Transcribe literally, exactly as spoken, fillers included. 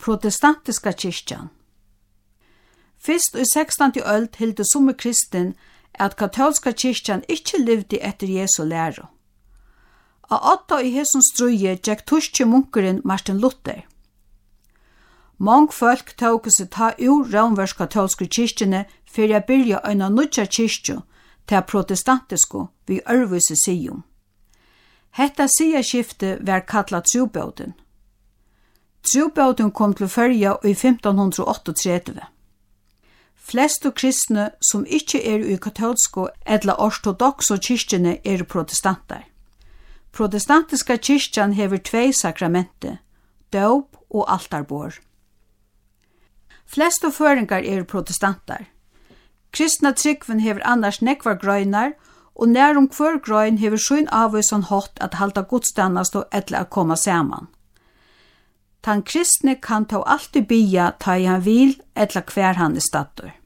protestantiska kyrkjan. Fyrst i sekstante øld hilde somme kristin at katolska kyrkjan ikkje levde etter Jesu læro. A åtta i hesson struje gjekk tyske munkeren Martin Luther. Mange folk tok seg ta ur romersk-katolske kyrkjene for å byrja øyna nudja kyrkju til protestantisko vi ørvise sium. Hetta siaskifte var kalla trubåten. Trubåten kom til førja i femton åttiotrettivu. Flestu kristne som ikkje er i katolsko eller ortodoxo kyrkjene er protestantar. Protestantiska kyrkjan hever tvei sakramente, dåp og altarbor. Flestu føringar er protestantar. Kristna tryggven hever annars nekvar grøynar, og nærum hver grøyn hever sjøyn avvisan hot at halda godstannast og eller at koma saman. Tan kristne kan ta alltid bia ta i han vil eller hver han er stattur.